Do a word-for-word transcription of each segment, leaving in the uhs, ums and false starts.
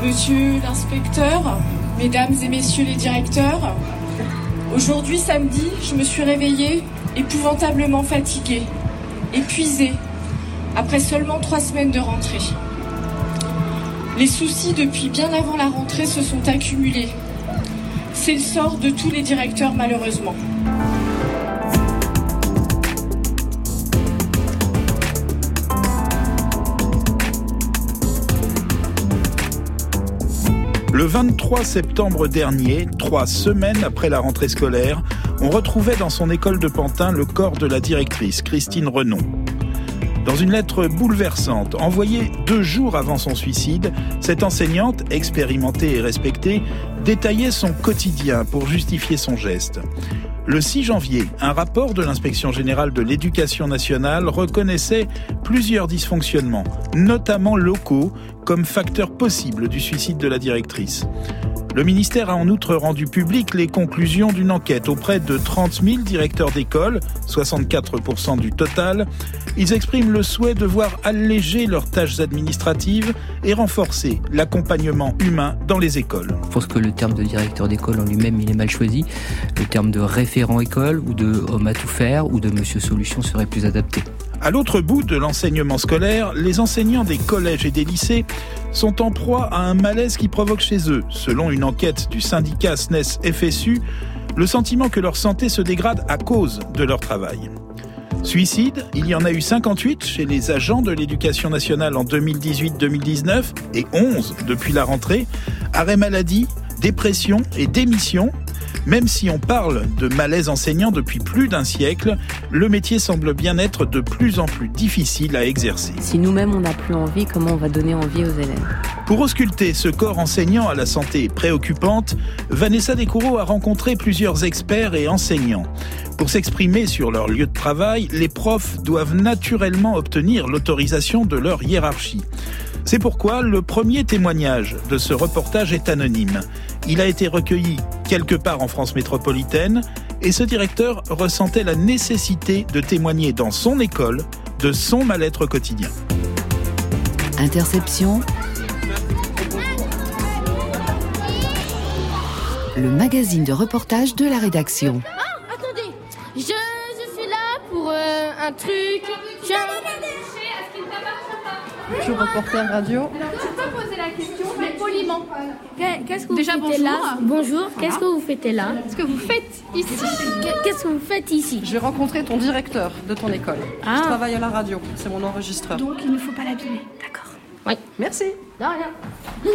Monsieur l'inspecteur, mesdames et messieurs les directeurs, aujourd'hui samedi, je me suis réveillée épouvantablement fatiguée, épuisée, après seulement trois semaines de rentrée. Les soucis depuis bien avant la rentrée se sont accumulés. C'est le sort de tous les directeurs malheureusement. Le vingt-trois septembre dernier, trois semaines après la rentrée scolaire, on retrouvait dans son école de Pantin le corps de la directrice, Christine Renon. Dans une lettre bouleversante, envoyée deux jours avant son suicide, cette enseignante, expérimentée et respectée, détaillait son quotidien pour justifier son geste. Le six janvier, un rapport de l'Inspection générale de l'éducation nationale reconnaissait plusieurs dysfonctionnements, notamment locaux, comme facteur possible du suicide de la directrice. Le ministère a en outre rendu public les conclusions d'une enquête auprès de trente mille directeurs d'école, soixante-quatre pour cent du total. Ils expriment le souhait de voir alléger leurs tâches administratives et renforcer l'accompagnement humain dans les écoles. Je pense que le terme de directeur d'école en lui-même, il est mal choisi. Le terme de référent école ou de homme à tout faire ou de monsieur solution serait plus adapté. À l'autre bout de l'enseignement scolaire, les enseignants des collèges et des lycées sont en proie à un malaise qui provoque chez eux, selon une enquête du syndicat S N E S F S U, le sentiment que leur santé se dégrade à cause de leur travail. Suicide, il y en a eu cinquante-huit chez les agents de l'éducation nationale en deux mille dix-huit deux mille dix-neuf et onze depuis la rentrée. Arrêt maladie, dépression et démission. Même si on parle de malaise enseignant depuis plus d'un siècle, le métier semble bien être de plus en plus difficile à exercer. Si nous-mêmes on n'a plus envie, comment on va donner envie aux élèves ? Pour ausculter ce corps enseignant à la santé préoccupante, Vanessa Descoureaux a rencontré plusieurs experts et enseignants. Pour s'exprimer sur leur lieu de travail, les profs doivent naturellement obtenir l'autorisation de leur hiérarchie. C'est pourquoi le premier témoignage de ce reportage est anonyme. Il a été recueilli quelque part en France métropolitaine et ce directeur ressentait la nécessité de témoigner dans son école de son mal-être quotidien. Interception. Le magazine de reportage de la rédaction. Ah, attendez, je, je suis là pour euh, un truc. Je... Je suis reporter radio. Je peux poser la question, mais poliment. Qu'est-ce que vous Déjà, faites bonjour. là Bonjour, qu'est-ce que vous faites là Qu'est-ce que vous faites ici ? Qu'est-ce que vous faites ici Je vais rencontrer ton directeur de ton école. Ah. Je travaille à la radio, c'est mon enregistreur. Donc il ne faut pas l'abîmer, d'accord. Oui. Merci. De rien.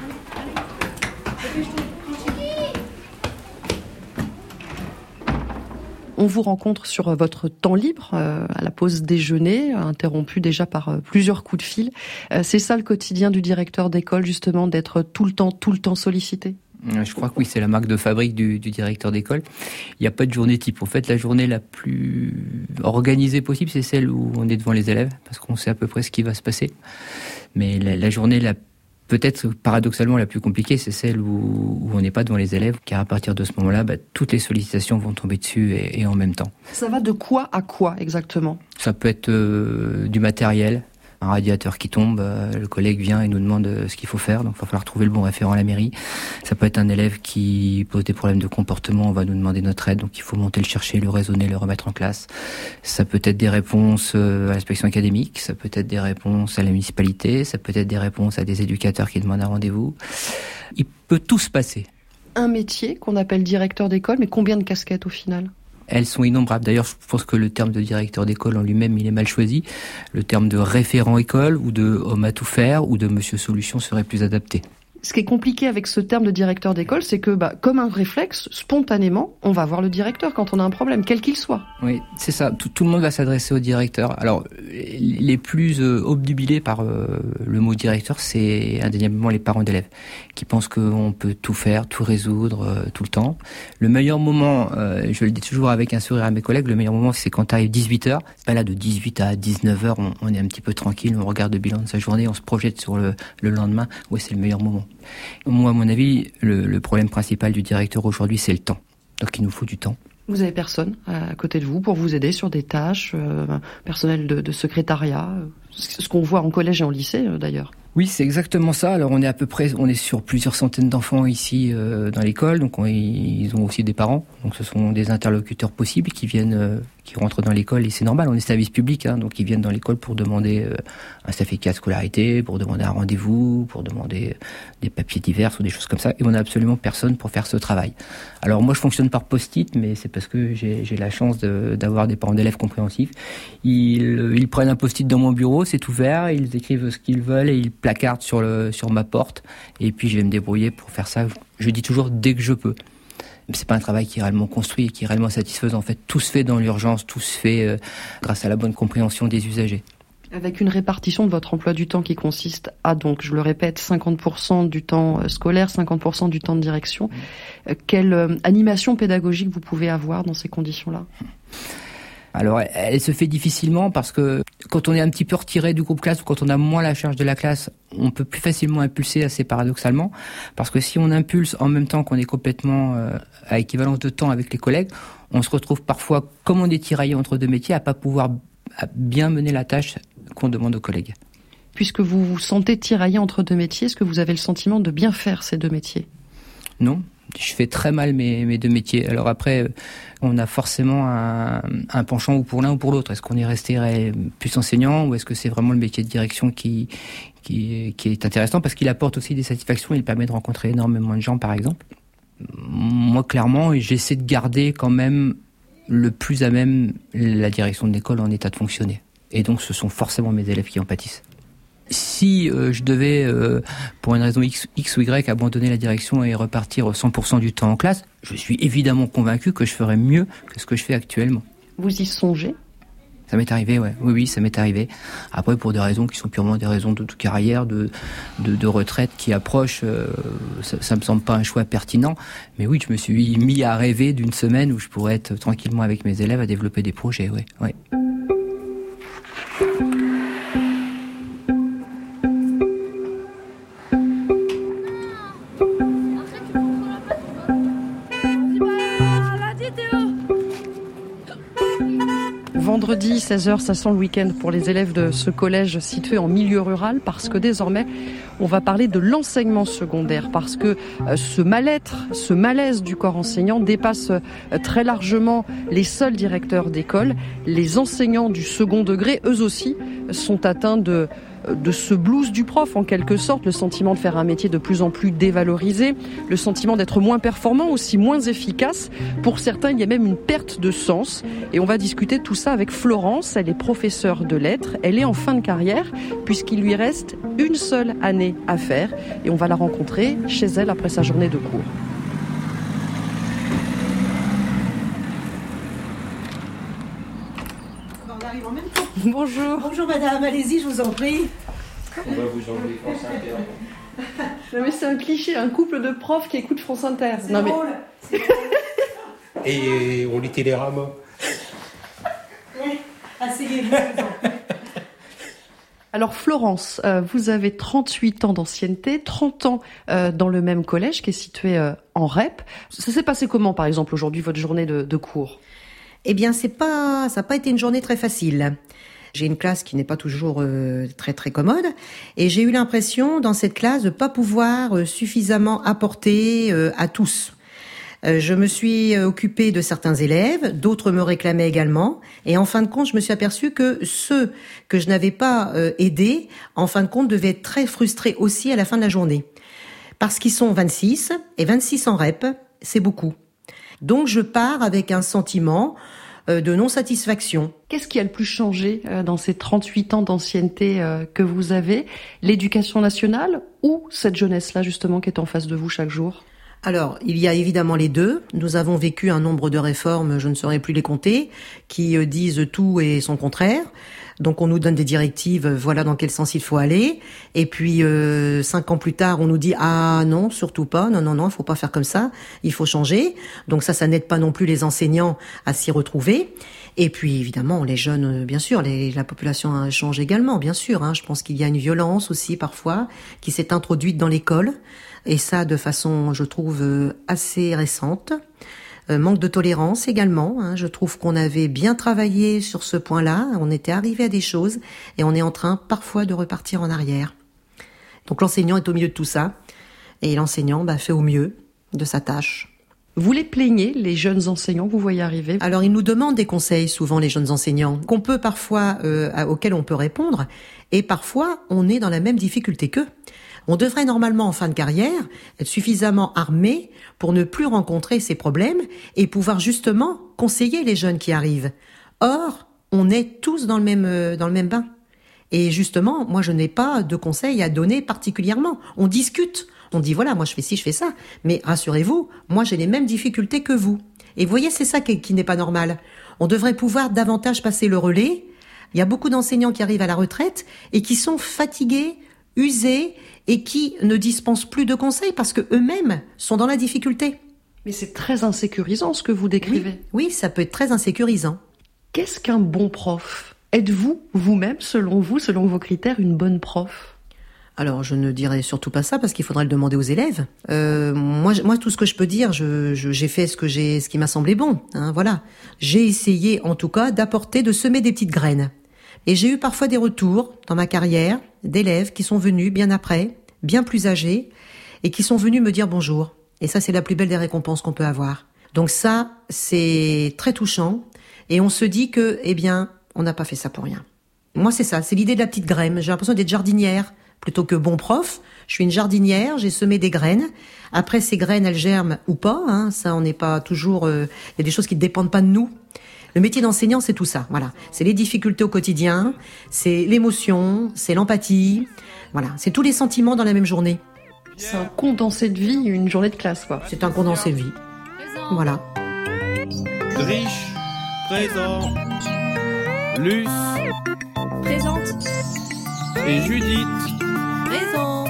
On vous rencontre sur votre temps libre, euh, à la pause déjeuner, interrompu déjà par euh, plusieurs coups de fil. Euh, c'est ça le quotidien du directeur d'école, justement, d'être tout le temps, tout le temps sollicité ? Je crois que oui, c'est la marque de fabrique du, du directeur d'école. Il n'y a pas de journée type. En fait, la journée la plus organisée possible, c'est celle où on est devant les élèves, parce qu'on sait à peu près ce qui va se passer. Mais la, la journée la peut-être paradoxalement la plus compliquée, c'est celle où, où on n'est pas devant les élèves, car à partir de ce moment-là, bah, toutes les sollicitations vont tomber dessus et, et en même temps. Ça va de quoi à quoi exactement ? Ça peut être euh, du matériel, un radiateur qui tombe, euh, le collègue vient et nous demande euh, ce qu'il faut faire, donc il va falloir trouver le bon référent à la mairie. Ça peut être un élève qui pose des problèmes de comportement, on va nous demander notre aide, donc il faut monter le chercher, le raisonner, le remettre en classe. Ça peut être des réponses euh, à l'inspection académique, ça peut être des réponses à la municipalité, ça peut être des réponses à des éducateurs qui demandent un rendez-vous. Il peut tout se passer. Un métier qu'on appelle directeur d'école, mais combien de casquettes au final ? Elles sont innombrables. D'ailleurs, je pense que le terme de directeur d'école en lui-même, il est mal choisi. Le terme de référent école ou de homme à tout faire ou de monsieur solution serait plus adapté. Ce qui est compliqué avec ce terme de directeur d'école, c'est que, bah, comme un réflexe, spontanément, on va voir le directeur quand on a un problème, quel qu'il soit. Oui, c'est ça. Tout, tout le monde va s'adresser au directeur. Alors, les plus euh, obnubilés par euh, le mot directeur, c'est indéniablement les parents d'élèves, qui pensent qu'on peut tout faire, tout résoudre, euh, tout le temps. Le meilleur moment, euh, je le dis toujours avec un sourire à mes collègues, le meilleur moment, c'est quand t'arrives dix-huit heures. Pas là, de dix-huit à dix-neuf heures, on, on est un petit peu tranquille, on regarde le bilan de sa journée, on se projette sur le, le lendemain. Oui, c'est le meilleur moment. Moi, à mon avis, le, le problème principal du directeur aujourd'hui, c'est le temps. Donc, il nous faut du temps. Vous avez personne à côté de vous pour vous aider sur des tâches, euh, personnel de, de secrétariat, ce qu'on voit en collège et en lycée, euh, d'ailleurs. Oui, c'est exactement ça. Alors on est à peu près, on est sur plusieurs centaines d'enfants ici euh, dans l'école, donc on, ils ont aussi des parents. Donc ce sont des interlocuteurs possibles qui viennent, euh, qui rentrent dans l'école et c'est normal. On est service public, hein, donc ils viennent dans l'école pour demander euh, un certificat de scolarité, pour demander un rendez-vous, pour demander des papiers divers ou des choses comme ça. Et on n'a absolument personne pour faire ce travail. Alors moi je fonctionne par post-it, mais c'est parce que j'ai, j'ai la chance de, d'avoir des parents d'élèves compréhensifs. Ils, ils prennent un post-it dans mon bureau, c'est ouvert, ils écrivent ce qu'ils veulent et ils placarde sur le sur ma porte et puis je vais me débrouiller pour faire ça. Je dis toujours dès que je peux. C'est pas un travail qui est réellement construit et qui est réellement satisfaisant. En fait, tout se fait dans l'urgence, tout se fait euh, grâce à la bonne compréhension des usagers. Avec une répartition de votre emploi du temps qui consiste à, donc, je le répète, cinquante pour cent du temps scolaire, cinquante pour cent du temps de direction. Euh, quelle euh, animation pédagogique vous pouvez avoir dans ces conditions-là ? Alors, elle, elle se fait difficilement parce que quand on est un petit peu retiré du groupe classe ou quand on a moins la charge de la classe, on peut plus facilement impulser, assez paradoxalement. Parce que si on impulse en même temps qu'on est complètement euh, à équivalence de temps avec les collègues, on se retrouve parfois, comme on est tiraillé entre deux métiers, à pas pouvoir à bien mener la tâche qu'on demande aux collègues. Puisque vous vous sentez tiraillé entre deux métiers, est-ce que vous avez le sentiment de bien faire ces deux métiers ? Non. Je fais très mal mes, mes deux métiers. Alors après, on a forcément un, un penchant ou pour l'un ou pour l'autre. Est-ce qu'on est resté plus enseignant ou est-ce que c'est vraiment le métier de direction qui, qui, qui est intéressant parce qu'il apporte aussi des satisfactions, il permet de rencontrer énormément de gens par exemple. Moi clairement, j'essaie de garder quand même le plus à même la direction de l'école en état de fonctionner. Et donc ce sont forcément mes élèves qui en pâtissent. Si euh, je devais, euh, pour une raison X, X ou Y, abandonner la direction et repartir cent pour cent du temps en classe, je suis évidemment convaincu que je ferais mieux que ce que je fais actuellement. Vous y songez ? Ça m'est arrivé, ouais. Oui, oui, ça m'est arrivé. Après, pour des raisons qui sont purement des raisons de, de carrière, de, de, de retraite qui approchent, euh, ça, ça me semble pas un choix pertinent. Mais oui, je me suis mis à rêver d'une semaine où je pourrais être tranquillement avec mes élèves à développer des projets, ouais, ouais. Vendredi, seize heures, ça sent le week-end pour les élèves de ce collège situé en milieu rural parce que désormais, on va parler de l'enseignement secondaire parce que ce mal-être, ce malaise du corps enseignant dépasse très largement les seuls directeurs d'école. Les enseignants du second degré, eux aussi, sont atteints de... de ce blues du prof en quelque sorte, le sentiment de faire un métier de plus en plus dévalorisé, le sentiment d'être moins performant, aussi moins efficace. Pour certains, il y a même une perte de sens. Et on va discuter tout ça avec Florence, elle est professeure de lettres, elle est en fin de carrière puisqu'il lui reste une seule année à faire et on va la rencontrer chez elle après sa journée de cours. Bonjour. Bonjour madame, allez-y, je vous en prie. On va vous enlever France Inter. Non mais c'est un cliché, un couple de profs qui écoutent France Inter. C'est non, drôle. Mais... C'est drôle. Et on lit Télérama. Oui, asseyez-vous. Alors Florence, euh, vous avez trente-huit ans d'ancienneté, trente ans euh, dans le même collège qui est situé euh, en R E P. Ça s'est passé comment par exemple aujourd'hui votre journée de, de cours ? Eh bien, c'est pas, ça n'a pas été une journée très facile. J'ai une classe qui n'est pas toujours euh, très très commode et j'ai eu l'impression dans cette classe de pas pouvoir euh, suffisamment apporter euh, à tous. Euh, je me suis occupée de certains élèves, d'autres me réclamaient également et en fin de compte, je me suis aperçue que ceux que je n'avais pas euh, aidés, en fin de compte, devaient être très frustrés aussi à la fin de la journée. Parce qu'ils sont vingt-six et vingt-six en R E P, c'est beaucoup. Donc je pars avec un sentiment de non-satisfaction. Qu'est-ce qui a le plus changé dans ces trente-huit ans d'ancienneté que vous avez ? L'éducation nationale ou cette jeunesse-là justement qui est en face de vous chaque jour ? Alors, il y a évidemment les deux. Nous avons vécu un nombre de réformes, je ne saurais plus les compter, qui disent tout et son contraire. Donc on nous donne des directives, voilà dans quel sens il faut aller. Et puis euh, cinq ans plus tard, on nous dit ah non, surtout pas, non non non, il faut pas faire comme ça, il faut changer. Donc ça, ça n'aide pas non plus les enseignants à s'y retrouver. Et puis évidemment, les jeunes, bien sûr, les, la population change également, bien sûr. Hein. Je pense qu'il y a une violence aussi parfois qui s'est introduite dans l'école, et ça de façon, je trouve, assez récente. Euh, manque de tolérance également. Hein. Je trouve qu'on avait bien travaillé sur ce point-là. On était arrivé à des choses et on est en train parfois de repartir en arrière. Donc l'enseignant est au milieu de tout ça, et l'enseignant bah, fait au mieux de sa tâche. Vous les plaignez, les jeunes enseignants que vous voyez arriver? Alors ils nous demandent des conseils, souvent les jeunes enseignants, qu'on peut parfois, euh, auxquels on peut répondre, et parfois on est dans la même difficulté qu'eux. On devrait normalement, en fin de carrière, être suffisamment armé pour ne plus rencontrer ces problèmes et pouvoir justement conseiller les jeunes qui arrivent. Or, on est tous dans le même, euh, dans le même bain. Et justement, moi je n'ai pas de conseils à donner particulièrement. On discute. On dit voilà, moi je fais ci, je fais ça. Mais rassurez-vous, moi j'ai les mêmes difficultés que vous. Et vous voyez, c'est ça qui, qui n'est pas normal. On devrait pouvoir davantage passer le relais. Il y a beaucoup d'enseignants qui arrivent à la retraite et qui sont fatigués, usés et qui ne dispensent plus de conseils parce que eux-mêmes sont dans la difficulté. Mais c'est très insécurisant ce que vous décrivez. Oui, oui, ça peut être très insécurisant. Qu'est-ce qu'un bon prof? Êtes-vous, vous-même, selon vous, selon vos critères, une bonne prof? Alors, je ne dirais surtout pas ça parce qu'il faudrait le demander aux élèves. Euh, moi, moi, tout ce que je peux dire, je, je, j'ai fait ce que j'ai, ce qui m'a semblé bon. Hein, voilà. J'ai essayé, en tout cas, d'apporter, de semer des petites graines. Et j'ai eu parfois des retours dans ma carrière d'élèves qui sont venus bien après, bien plus âgés, et qui sont venus me dire bonjour. Et ça, c'est la plus belle des récompenses qu'on peut avoir. Donc ça, c'est très touchant. Et on se dit que, eh bien, on n'a pas fait ça pour rien. Moi, c'est ça. C'est l'idée de la petite graine. J'ai l'impression d'être jardinière. Plutôt que bon prof, je suis une jardinière, j'ai semé des graines. Après, ces graines, elles germent ou pas. Hein, ça, on n'est pas toujours... Il euh, y a des choses qui ne dépendent pas de nous. Le métier d'enseignant, c'est tout ça. Voilà, c'est les difficultés au quotidien, c'est l'émotion, c'est l'empathie. Voilà, c'est tous les sentiments dans la même journée. C'est un condensé de vie, une journée de classe, quoi. C'est un condensé de vie. Voilà. Driche, présent. Luce, présente. Et Judith. Présente.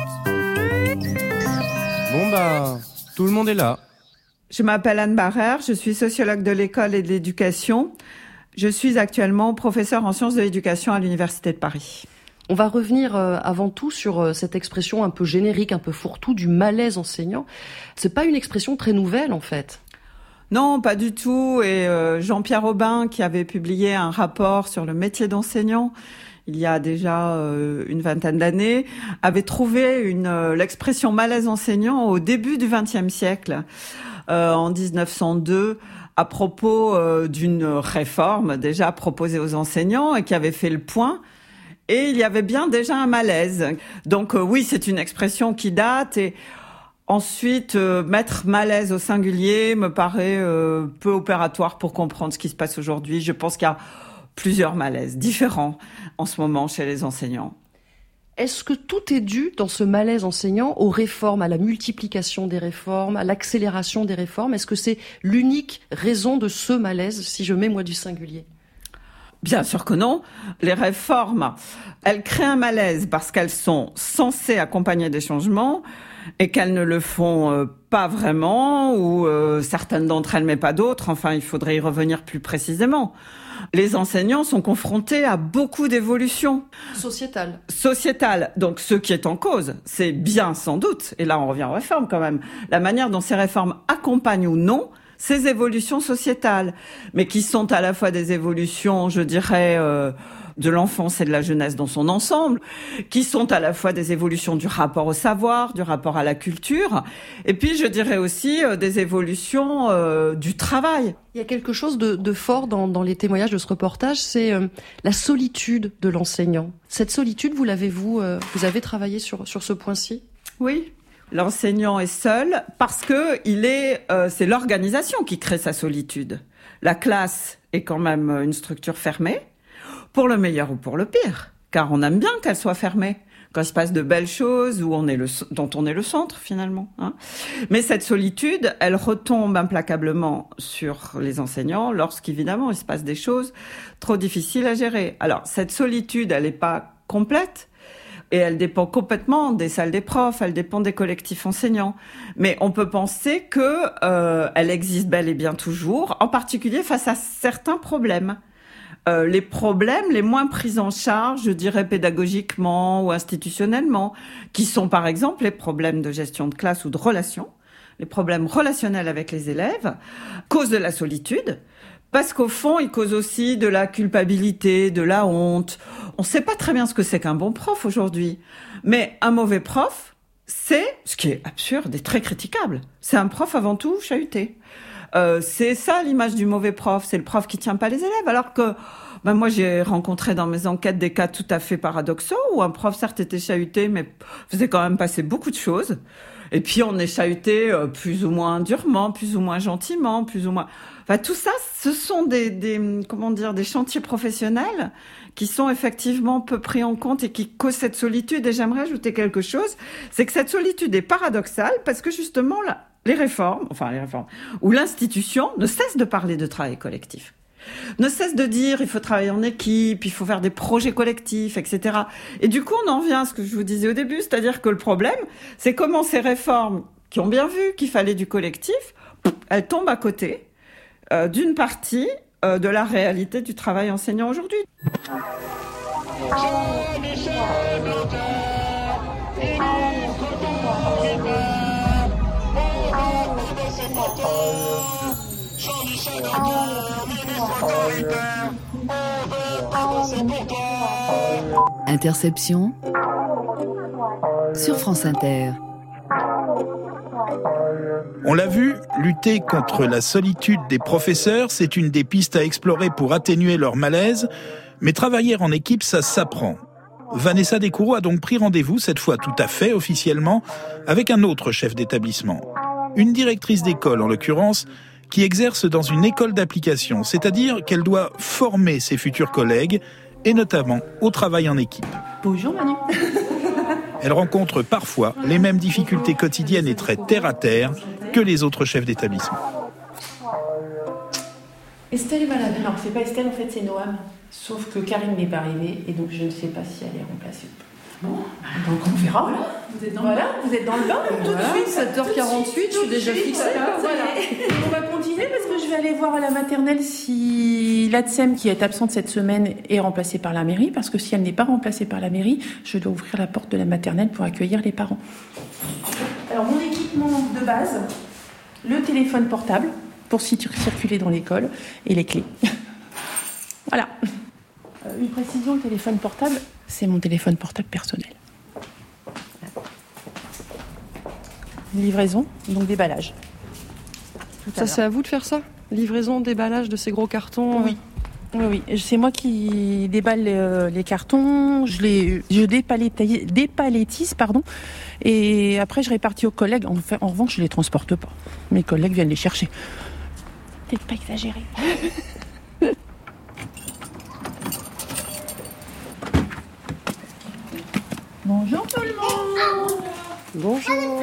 Bon bah, tout le monde est là. Je m'appelle Anne Barrère, je suis sociologue de l'école et de l'éducation. Je suis actuellement professeure en sciences de l'éducation à l'Université de Paris. On va revenir euh, avant tout sur euh, cette expression un peu générique, un peu fourre-tout du malaise enseignant. C'est pas une expression très nouvelle en fait. Non, pas du tout. Et euh, Jean-Pierre Aubin, qui avait publié un rapport sur le métier d'enseignant, il y a déjà euh, une vingtaine d'années, avait trouvé une, euh, l'expression malaise enseignant au début du vingtième siècle, euh, en dix-neuf cent deux, à propos euh, d'une réforme déjà proposée aux enseignants et qui avait fait le point. Et il y avait bien déjà un malaise. Donc euh, oui, c'est une expression qui date. Et ensuite, euh, mettre malaise au singulier me paraît euh, peu opératoire pour comprendre ce qui se passe aujourd'hui. Je pense qu'il y a plusieurs malaises différents en ce moment chez les enseignants. Est-ce que tout est dû dans ce malaise enseignant aux réformes, à la multiplication des réformes, à l'accélération des réformes? Est-ce que c'est l'unique raison de ce malaise, si je mets moi du singulier? Bien sûr que non. Les réformes, elles créent un malaise parce qu'elles sont censées accompagner des changements et qu'elles ne le font euh, pas vraiment, ou euh, certaines d'entre elles, mais pas d'autres. Enfin, il faudrait y revenir plus précisément. Les enseignants sont confrontés à beaucoup d'évolutions. Sociétales. Sociétales. Donc, ce qui est en cause, c'est bien sans doute, et là on revient aux réformes quand même, la manière dont ces réformes accompagnent ou non ces évolutions sociétales, mais qui sont à la fois des évolutions, je dirais, euh, de l'enfance et de la jeunesse dans son ensemble, qui sont à la fois des évolutions du rapport au savoir, du rapport à la culture, et puis je dirais aussi euh, des évolutions euh, du travail. Il y a quelque chose de, de fort dans, dans les témoignages de ce reportage, c'est euh, la solitude de l'enseignant. Cette solitude, vous l'avez vous, euh, vous avez travaillé sur sur ce point-ci? Oui. L'enseignant est seul parce que il est, euh, c'est l'organisation qui crée sa solitude. La classe est quand même une structure fermée, pour le meilleur ou pour le pire, car on aime bien qu'elle soit fermée, quand il se passe de belles choses, où on est le, dont on est le centre finalement. Hein. Mais cette solitude, elle retombe implacablement sur les enseignants lorsqu'évidemment il se passe des choses trop difficiles à gérer. Alors cette solitude, elle n'est pas complète. Et elle dépend complètement des salles des profs, elle dépend des collectifs enseignants. Mais on peut penser que euh, elle existe bel et bien toujours, en particulier face à certains problèmes. Euh, les problèmes les moins pris en charge, je dirais pédagogiquement ou institutionnellement, qui sont par exemple les problèmes de gestion de classe ou de relations, les problèmes relationnels avec les élèves, cause de la solitude, Parce qu'au fond, il cause aussi de la culpabilité, de la honte. On ne sait pas très bien ce que c'est qu'un bon prof aujourd'hui. Mais un mauvais prof, c'est, ce qui est absurde et très critiquable, c'est un prof avant tout chahuté. Euh, c'est ça l'image du mauvais prof, c'est le prof qui tient pas les élèves. Alors que ben moi, j'ai rencontré dans mes enquêtes des cas tout à fait paradoxaux où un prof, certes, était chahuté, mais faisait quand même passer beaucoup de choses. Et puis, on est chahuté euh, plus ou moins durement, plus ou moins gentiment, plus ou moins... Enfin, tout ça, ce sont des, des, comment dire, des chantiers professionnels qui sont effectivement peu pris en compte et qui causent cette solitude. Et j'aimerais ajouter quelque chose, c'est que cette solitude est paradoxale parce que justement, là, les réformes, enfin les réformes, ou l'institution ne cesse de parler de travail collectif. Ne cesse de dire il faut travailler en équipe, il faut faire des projets collectifs, et cetera. Et du coup, on en vient à ce que je vous disais au début, c'est-à-dire que le problème, c'est comment ces réformes, qui ont bien vu qu'il fallait du collectif, elles tombent à côté euh, d'une partie euh, de la réalité du travail enseignant aujourd'hui. Interception sur France Inter. On l'a vu, lutter contre la solitude des professeurs, c'est une des pistes à explorer pour atténuer leur malaise, mais travailler en équipe, ça s'apprend. Vanessa Descoureaux a donc pris rendez-vous, cette fois tout à fait officiellement, avec un autre chef d'établissement. Une directrice d'école, en l'occurrence, qui exerce dans une école d'application, c'est-à-dire qu'elle doit former ses futurs collègues, et notamment au travail en équipe. Bonjour Manu. Elle rencontre parfois les mêmes difficultés quotidiennes et très terre-à-terre que les autres chefs d'établissement. Estelle est malade. Non, c'est pas Estelle, en fait, c'est Noam. Sauf que Karine n'est pas arrivée et donc je ne sais pas si elle est remplacée. Bon, donc on verra. Voilà, vous êtes dans le bain. Vous êtes dans le bain tout voilà, de suite. sept heures quarante-huit, je suis déjà fixée. Voilà. Voilà. On va continuer parce que je vais aller voir à la maternelle si l'A D S E M qui est absente cette semaine est remplacée par la mairie. Parce que si elle n'est pas remplacée par la mairie, je dois ouvrir la porte de la maternelle pour accueillir les parents. Alors mon équipement de base, le téléphone portable pour circuler dans l'école et les clés. Voilà. Une précision, le téléphone portable, c'est mon téléphone portable personnel. Livraison, donc déballage. Ça, c'est à vous de faire ça ? Livraison, déballage de ces gros cartons ? Oui. Oui, oui. C'est moi qui déballe les, les cartons, je les je dépalettis, dépalettis, pardon, et après je répartis aux collègues. En, fait, en revanche, je les transporte pas. Mes collègues viennent les chercher. Peut-être pas exagéré. Bonjour tout le monde. Bonjour.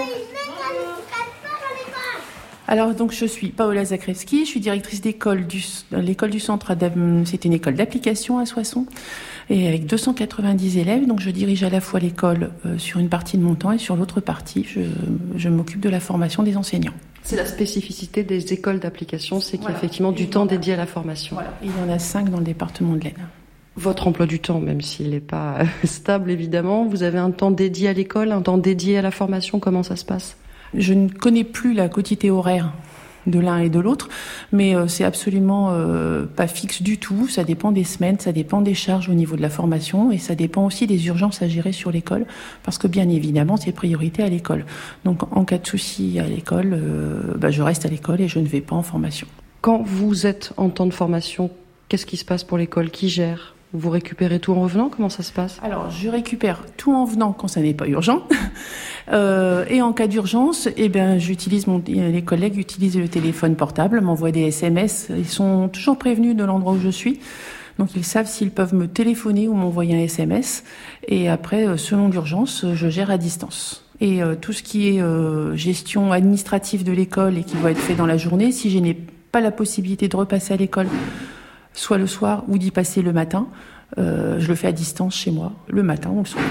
Alors donc je suis Paola Zakrewski, je suis directrice d'école du l'école du centre. C'est une école d'application à Soissons et avec deux cent quatre-vingt-dix élèves. Donc je dirige à la fois l'école euh, sur une partie de mon temps et sur l'autre partie, je, je m'occupe de la formation des enseignants. C'est la spécificité des écoles d'application, c'est qu'il y a voilà. effectivement du temps dédié à la formation. Voilà. Il y en a cinq dans le département de l'Aisne. Votre emploi du temps, même s'il n'est pas stable évidemment, vous avez un temps dédié à l'école, un temps dédié à la formation, comment ça se passe ? Je ne connais plus la quotité horaire de l'un et de l'autre, mais euh, c'est absolument euh, pas fixe du tout. Ça dépend des semaines, ça dépend des charges au niveau de la formation et ça dépend aussi des urgences à gérer sur l'école, parce que bien évidemment, c'est priorité à l'école. Donc en cas de souci à l'école, euh, bah, je reste à l'école et je ne vais pas en formation. Quand vous êtes en temps de formation, qu'est-ce qui se passe pour l'école ? Qui gère ? Vous récupérez tout en revenant ? Comment ça se passe ? Alors, je récupère tout en venant quand ça n'est pas urgent. Euh, et en cas d'urgence, eh ben, j'utilise mon, les collègues utilisent le téléphone portable, m'envoient des S M S. Ils sont toujours prévenus de l'endroit où je suis. Donc, ils savent s'ils peuvent me téléphoner ou m'envoyer un S M S. Et après, selon l'urgence, je gère à distance. Et euh, tout ce qui est euh, gestion administrative de l'école et qui doit être fait dans la journée, si je n'ai pas la possibilité de repasser à l'école, soit le soir ou d'y passer le matin. Euh, je le fais à distance chez moi, le matin ou le soir.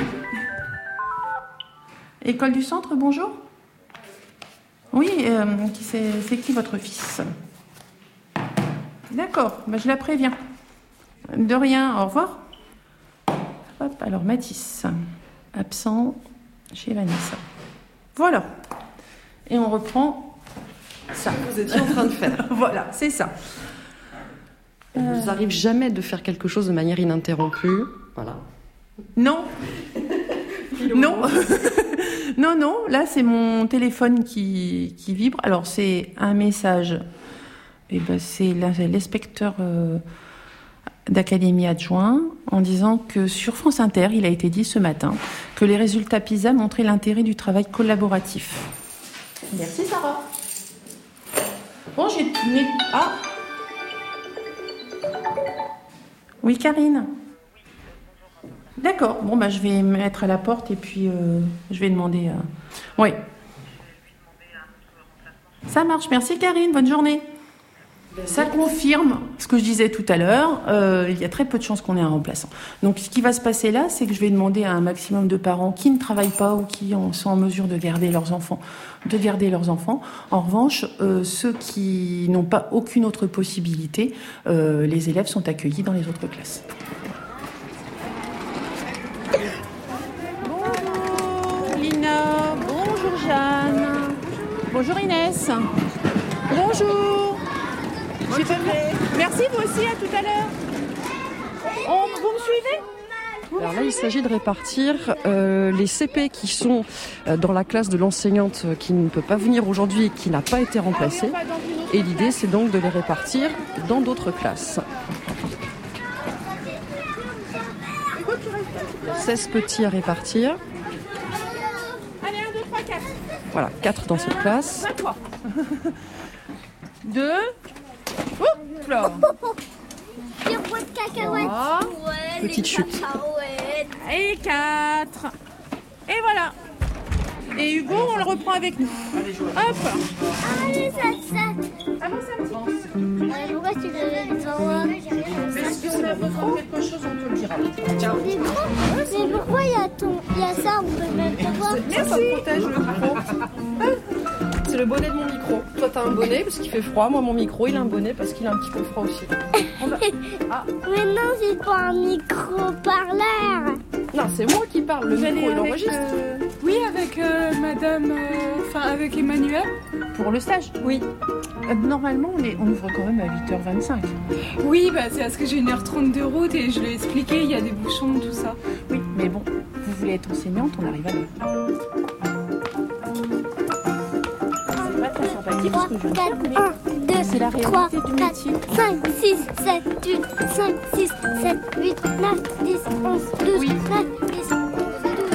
École du centre, bonjour. Oui, euh, c'est, c'est qui votre fils ? D'accord, bah je la préviens. De rien, au revoir. Hop, alors Mathis, absent chez Vanessa. Voilà. Et on reprend ça. Vous étiez en train de faire. Voilà, c'est ça. Il ne vous arrive jamais de faire quelque chose de manière ininterrompue. Voilà. Non. Non. non, non. Là, c'est mon téléphone qui, qui vibre. Alors, c'est un message. Et ben, c'est l'inspecteur euh, d'académie adjoint en disant que sur France Inter, il a été dit ce matin que les résultats PISA montraient l'intérêt du travail collaboratif. Merci, Sarah. Bon, j'ai... Ah. Oui, Karine. D'accord. Bon, bah, je vais me mettre à la porte et puis euh, je vais demander... Euh... Oui. Ça marche. Merci, Karine. Bonne journée. Ça confirme ce que je disais tout à l'heure. Euh, il y a très peu de chances qu'on ait un remplaçant. Donc, ce qui va se passer là, c'est que je vais demander à un maximum de parents qui ne travaillent pas ou qui en sont en mesure de garder leurs enfants, de garder leurs enfants. En revanche, euh, ceux qui n'ont pas aucune autre possibilité, euh, les élèves sont accueillis dans les autres classes. Bonjour Lina, bonjour Jeanne, bonjour Inès, bonjour. J'ai fait... Merci, vous aussi, à tout à l'heure. On... Vous me suivez ? Alors là, il s'agit de répartir euh, les C P qui sont euh, dans la classe de l'enseignante qui ne peut pas venir aujourd'hui et qui n'a pas été remplacée. Et l'idée, c'est donc de les répartir dans d'autres classes. seize petits à répartir. Allez, un, deux, trois, quatre. Voilà, quatre dans cette classe. deux. Oups là. trois. Petite chute. Et quatre. Et voilà. Et Hugo, on le reprend avec nous. Hop. Allez, ça, ça. Ah non, c'est un petit peu. Pourquoi tu le savoir? Mais si on a besoin de quelque chose, on te le dira. Ciao. Mais pourquoi il y a ton, il y a ça, on peut même te voir. Ça, ça protège le micro. C'est le bonnet de mon micro. Toi, t'as un bonnet parce qu'il fait froid. Moi, mon micro, il a un bonnet parce qu'il a un petit peu froid aussi. Va... Ah. Mais non, c'est pas un micro-parleur. Non, c'est moi qui parle. Le Vous micro, il enregistre. Euh... Oui, avec euh, madame... Enfin, euh, avec Emmanuel. Pour le stage? Oui. Euh, normalement, on, est, on ouvre quand même à huit heures vingt-cinq. Oui, bah, c'est parce que j'ai une heure trente de route et je l'ai expliqué, il y a des bouchons, tout ça. Oui, mais bon, vous voulez être enseignante, on arrive à l'heure. C'est pas très sympathique ce que je viens de faire, mais un, c'est la réalité du métier. cinq, six, sept, huit, cinq, six, sept, huit, neuf, dix, onze, douze, oui. treize, dix, onze, douze.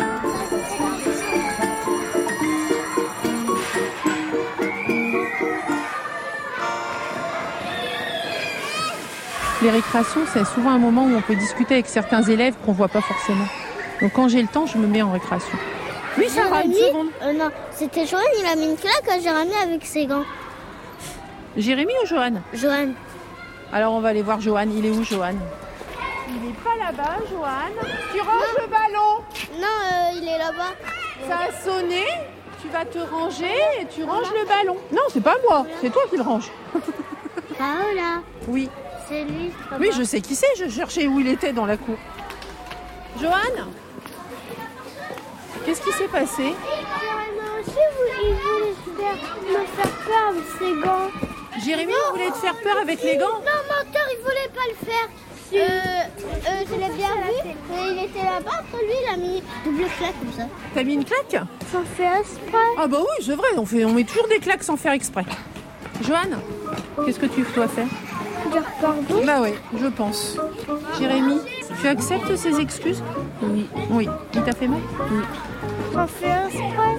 Les récréations, c'est souvent un moment où on peut discuter avec certains élèves qu'on voit pas forcément. Donc quand j'ai le temps, je me mets en récréation. Oui, Sarah, une seconde. Euh, non, c'était Johan, il a mis une claque à Jérémy avec ses gants. Jérémy ou Johan? Johan. Alors on va aller voir Johan. Il est où, Johan? Il n'est pas là-bas, Johan. Tu ranges non. le ballon? Non, euh, il est là-bas. Ça a sonné, tu vas te ranger et tu ranges le ballon. Non, c'est pas moi, c'est toi qui le ranges. Paola. Oui. C'est lui. Oui, je sais qui c'est, je cherchais où il était dans la cour. Johan? Qu'est-ce qui s'est passé? Jérémy aussi, il voulait me faire peur avec ses gants. Jérémy voulait te faire peur avec les gants? Non, menteur, il voulait pas le faire. Si. Euh, euh, je l'ai bien vu, mais il était là-bas, après lui, il a mis double claque comme ça. T'as mis une claque? Sans faire exprès. Ah bah oui, c'est vrai, on, fait, on met toujours des claques sans faire exprès. Johan, qu'est-ce que tu dois faire? Dire pardon? Bah oui, je pense. Jérémy, tu acceptes ces excuses? Oui. Oui. Il t'a fait mal? Oui. Sans faire exprès.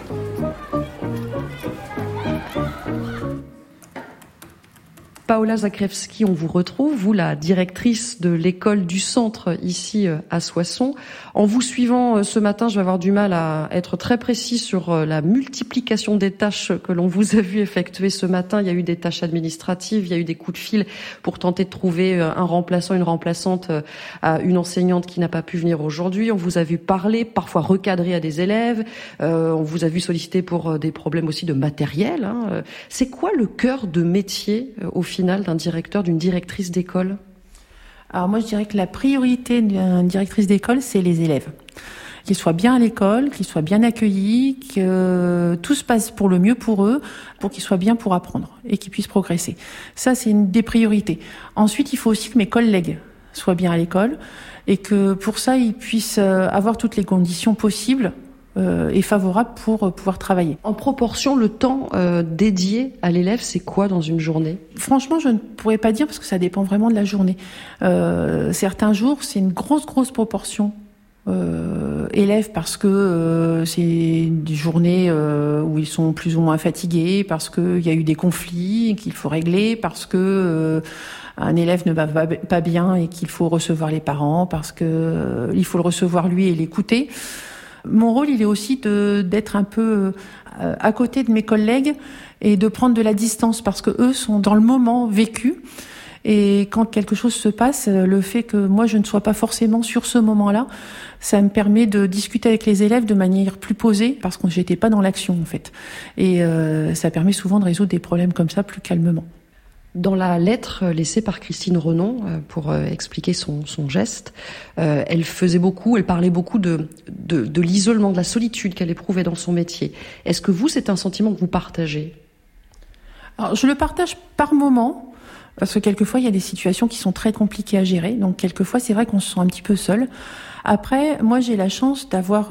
Paola Zakrewski, on vous retrouve, vous la directrice de l'école du centre ici à Soissons. En vous suivant ce matin, je vais avoir du mal à être très précis sur la multiplication des tâches que l'on vous a vu effectuer ce matin. Il y a eu des tâches administratives, il y a eu des coups de fil pour tenter de trouver un remplaçant, une remplaçante à une enseignante qui n'a pas pu venir aujourd'hui. On vous a vu parler, parfois recadrer à des élèves. Euh, on vous a vu solliciter pour des problèmes aussi de matériel. Hein. C'est quoi le cœur de métier au final d'un directeur, d'une directrice d'école? Alors moi je dirais que la priorité d'une directrice d'école, c'est les élèves. qu'ils soient bien à l'école, qu'ils soient bien accueillis, que tout se passe pour le mieux pour eux, pour qu'ils soient bien pour apprendre et qu'ils puissent progresser. Ça, c'est une des priorités. Ensuite, il faut aussi que mes collègues soient bien à l'école et que pour ça, ils puissent avoir toutes les conditions possibles euh, et favorables pour pouvoir travailler. En proportion, le temps euh, dédié à l'élève, c'est quoi dans une journée ? Franchement, je ne pourrais pas dire parce que ça dépend vraiment de la journée. Euh, certains jours, c'est une grosse, grosse proportion euh, élèves parce que euh, c'est des journées euh, où ils sont plus ou moins fatigués, parce qu'il y a eu des conflits qu'il faut régler, parce que euh, un élève ne va pas bien et qu'il faut recevoir les parents, parce que euh, il faut le recevoir lui et l'écouter. Mon rôle, il est aussi de, d'être un peu euh, à côté de mes collègues et de prendre de la distance parce que eux sont dans le moment vécu. Et quand quelque chose se passe, le fait que moi je ne sois pas forcément sur ce moment-là, ça me permet de discuter avec les élèves de manière plus posée parce que j'étais pas dans l'action en fait. Et euh, ça permet souvent de résoudre des problèmes comme ça plus calmement. Dans la lettre laissée par Christine Renon pour expliquer son, son geste, euh, elle faisait beaucoup, elle parlait beaucoup de, de, de l'isolement, de la solitude qu'elle éprouvait dans son métier. Est-ce que vous, c'est un sentiment que vous partagez ? Alors, je le partage par moment, parce que quelquefois, il y a des situations qui sont très compliquées à gérer. Donc, quelquefois, c'est vrai qu'on se sent un petit peu seul. Après, moi, j'ai la chance d'avoir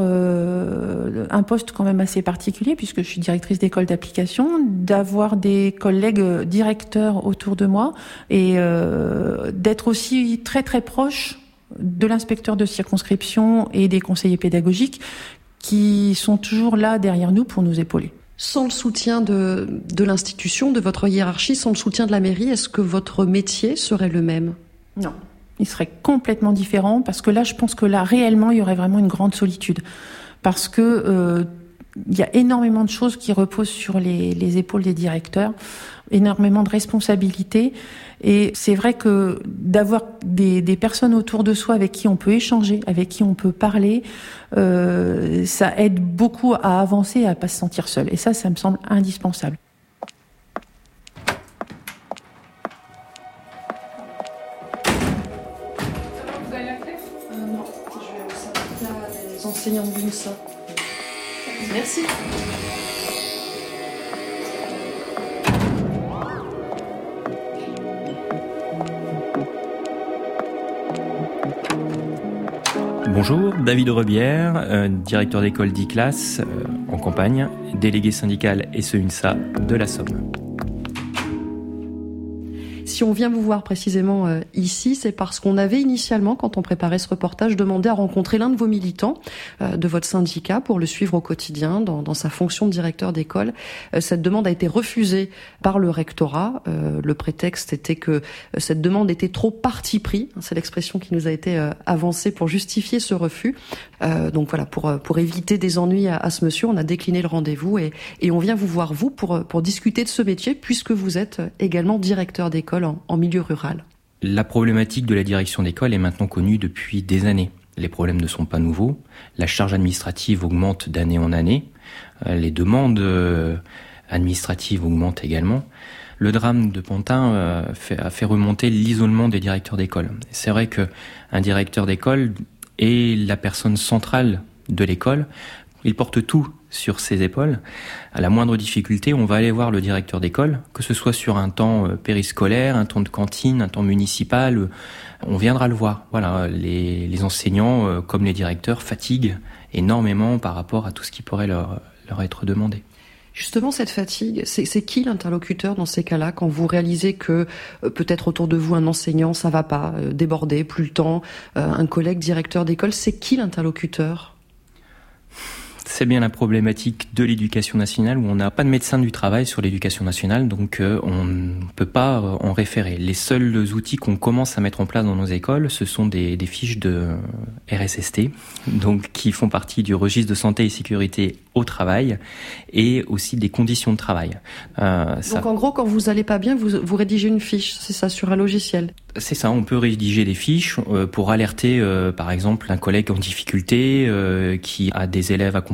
euh, un poste quand même assez particulier, puisque je suis directrice d'école d'application, d'avoir des collègues directeurs autour de moi et euh, d'être aussi très, très proche de l'inspecteur de circonscription et des conseillers pédagogiques qui sont toujours là derrière nous pour nous épauler. Sans le soutien de, de l'institution, de votre hiérarchie, sans le soutien de la mairie, est-ce que votre métier serait le même ? Non. Il serait complètement différent parce que là, je pense que là, réellement, il y aurait vraiment une grande solitude. Parce que euh, il y a énormément de choses qui reposent sur les, les épaules des directeurs, énormément de responsabilités. Et c'est vrai que d'avoir des, des personnes autour de soi avec qui on peut échanger, avec qui on peut parler, euh, ça aide beaucoup à avancer et à pas se sentir seul. Et ça, ça me semble indispensable. Enseignant de l'UNSA. Merci. Bonjour, David Rebière, euh, directeur d'école d'I-Classe euh, en campagne, délégué syndical S E UNSA de la Somme. Si on vient vous voir précisément euh, ici, c'est parce qu'on avait initialement, quand on préparait ce reportage, demandé à rencontrer l'un de vos militants euh, de votre syndicat pour le suivre au quotidien dans, dans sa fonction de directeur d'école. Euh, cette demande a été refusée par le rectorat. Euh, le prétexte était que euh, cette demande était trop parti pris. C'est l'expression qui nous a été euh, avancée pour justifier ce refus. Euh, donc voilà, pour pour éviter des ennuis à, à ce monsieur, on a décliné le rendez-vous et, et on vient vous voir vous pour pour discuter de ce métier puisque vous êtes également directeur d'école en, en milieu rural. La problématique de la direction d'école est maintenant connue depuis des années. Les problèmes ne sont pas nouveaux. La charge administrative augmente d'année en année. Les demandes administratives augmentent également. Le drame de Pantin a fait remonter l'isolement des directeurs d'école. C'est vrai qu'un directeur d'école est la personne centrale de l'école. Il porte tout sur ses épaules. À la moindre difficulté, on va aller voir le directeur d'école, que ce soit sur un temps périscolaire, un temps de cantine, un temps municipal, on viendra le voir. Voilà, les, les enseignants, comme les directeurs, fatiguent énormément par rapport à tout ce qui pourrait leur, leur être demandé. Justement, cette fatigue, c'est, c'est qui l'interlocuteur dans ces cas-là, quand vous réalisez que euh, peut-être autour de vous un enseignant, ça va pas, euh, débordé, plus le temps, euh, un collègue directeur d'école, c'est qui l'interlocuteur ? C'est bien la problématique de l'éducation nationale où on n'a pas de médecin du travail sur l'éducation nationale, donc euh, on ne peut pas euh, en référer. Les seuls outils qu'on commence à mettre en place dans nos écoles, ce sont des, des fiches de R S S T, donc qui font partie du registre de santé et sécurité au travail et aussi des conditions de travail. Euh, donc ça... en gros, quand vous allez pas bien, vous, vous rédigez une fiche, c'est ça, sur un logiciel ? C'est ça, on peut rédiger des fiches euh, pour alerter, euh, par exemple, un collègue en difficulté euh, qui a des élèves accompagnés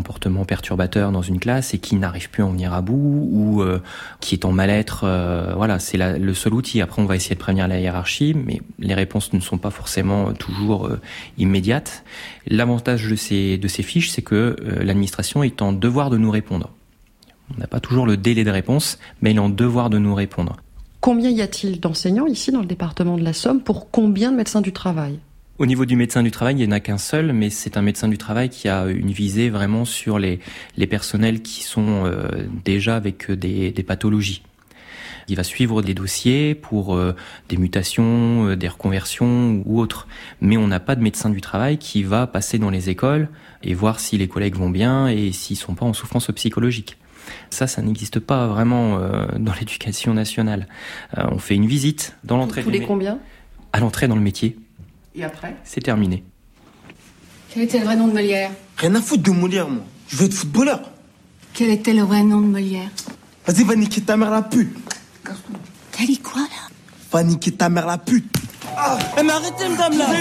comportement perturbateur dans une classe et qui n'arrive plus à en venir à bout ou euh, qui est en mal-être. Euh, voilà, c'est la, le seul outil. Après, on va essayer de prévenir la hiérarchie, mais les réponses ne sont pas forcément toujours euh, immédiates. L'avantage de ces, de ces fiches, c'est que euh, l'administration est en devoir de nous répondre. On n'a pas toujours le délai de réponse, mais elle est en devoir de nous répondre. Combien y a-t-il d'enseignants ici dans le département de la Somme pour combien de médecins du travail ? Au niveau du médecin du travail, il n'y en a qu'un seul, mais c'est un médecin du travail qui a une visée vraiment sur les, les personnels qui sont euh, déjà avec des, des pathologies. Il va suivre des dossiers pour euh, des mutations, euh, des reconversions ou autres. Mais on n'a pas de médecin du travail qui va passer dans les écoles et voir si les collègues vont bien et s'ils sont pas en souffrance psychologique. Ça, ça n'existe pas vraiment euh, dans l'éducation nationale. Euh, on fait une visite dans l'entrée. Tous les combien ? À l'entrée dans le métier. Et après ? C'est terminé. Quel était le vrai nom de Molière ? Rien à foutre de Molière, moi. Je veux être footballeur. Quel était le vrai nom de Molière ? Vas-y, va niquer ta mère la pute. T'as dit quoi, là ? Va niquer ta mère la pute. Ah, mais arrêtez, madame, là.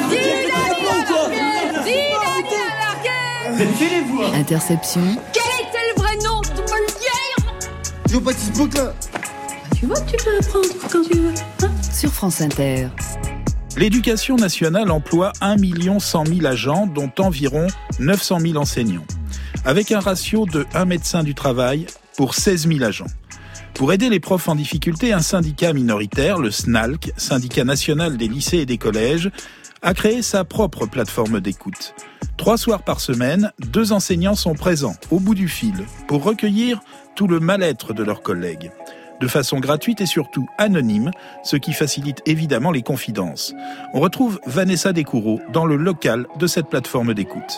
Filez-vous. Interception. Quel était le vrai nom de Molière ? Jean-Baptiste Boclin. Tu vois que tu peux apprendre quand tu veux. Hein ? Sur France Inter. L'éducation nationale emploie un million cent mille agents, dont environ neuf cent mille enseignants, avec un ratio de un médecin du travail pour seize mille agents. Pour aider les profs en difficulté, un syndicat minoritaire, le S N A L C, syndicat national des lycées et des collèges, a créé sa propre plateforme d'écoute. Trois soirs par semaine, deux enseignants sont présents, au bout du fil, pour recueillir tout le mal-être de leurs collègues. De façon gratuite et surtout anonyme, ce qui facilite évidemment les confidences. On retrouve Vanessa Descoureaux dans le local de cette plateforme d'écoute.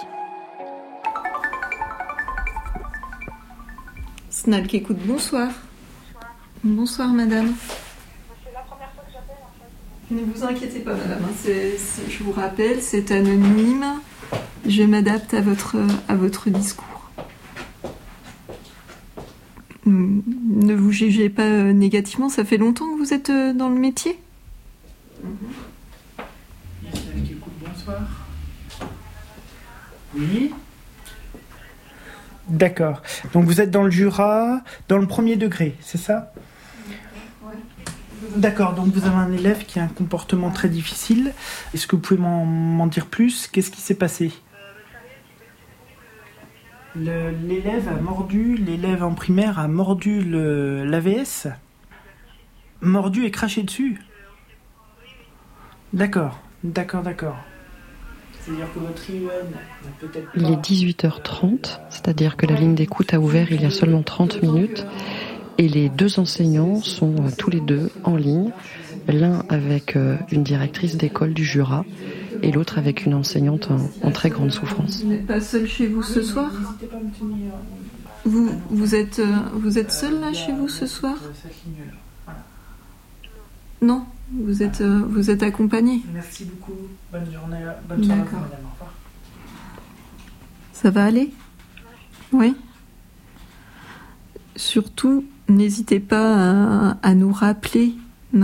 S N A L C écoute, bonsoir. Bonsoir madame. Ne vous inquiétez pas madame, c'est, c'est, je vous rappelle, c'est anonyme. Je m'adapte à votre, à votre discours. Ne vous jugez pas négativement, ça fait longtemps que vous êtes dans le métier ? Bonsoir. Oui. D'accord. Donc vous êtes dans le Jura, dans le premier degré, c'est ça ? Oui. D'accord, donc vous avez un élève qui a un comportement très difficile. Est-ce que vous pouvez m'en, m'en dire plus ? Qu'est-ce qui s'est passé ? Le, l'élève a mordu, l'élève en primaire a mordu le, l'A V S ? Mordu et craché dessus ? D'accord, d'accord, d'accord. C'est-à-dire que votre I E N n'a peut-être pas... Il est dix-huit heures trente, c'est-à-dire que la ligne d'écoute a ouvert il y a seulement trente minutes, et les deux enseignants sont euh, tous les deux en ligne, l'un avec euh, une directrice d'école du Jura, et l'autre avec une enseignante en, en très grande souffrance. Vous n'êtes pas seul chez vous ce soir ? Vous, vous êtes, euh, vous êtes seul là chez vous ce soir ? Non, vous êtes, euh, vous êtes accompagné. Merci beaucoup. Bonne journée. Bonne soirée, madame. Au revoir. Ça va aller ? Oui. Surtout, n'hésitez pas à, à nous rappeler, d'accord ?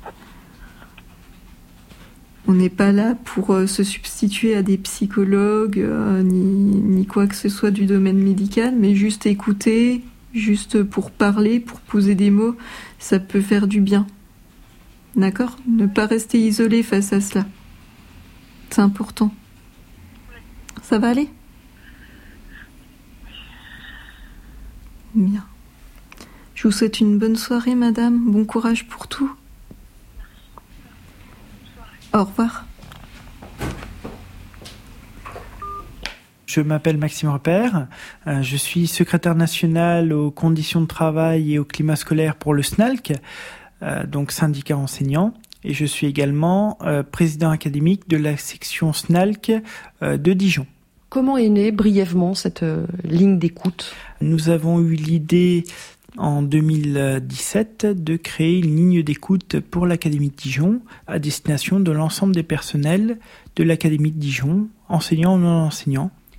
On n'est pas là pour euh, se substituer à des psychologues, euh, ni, ni quoi que ce soit du domaine médical, mais juste écouter, juste pour parler, pour poser des mots, ça peut faire du bien. D'accord ? Ne pas rester isolé face à cela. C'est important. Ça va aller ? Bien. Je vous souhaite une bonne soirée, madame. Bon courage pour tout. Au revoir. Je m'appelle Maxime Repère, euh, je suis secrétaire national aux conditions de travail et au climat scolaire pour le S N A L C, euh, donc syndicat enseignant, et je suis également euh, président académique de la section S N A L C euh, de Dijon. Comment est née brièvement cette euh, ligne d'écoute ? Nous avons eu l'idée en deux mille dix-sept de créer une ligne d'écoute pour l'Académie de Dijon à destination de l'ensemble des personnels de l'Académie de Dijon, enseignants ou non enseignants.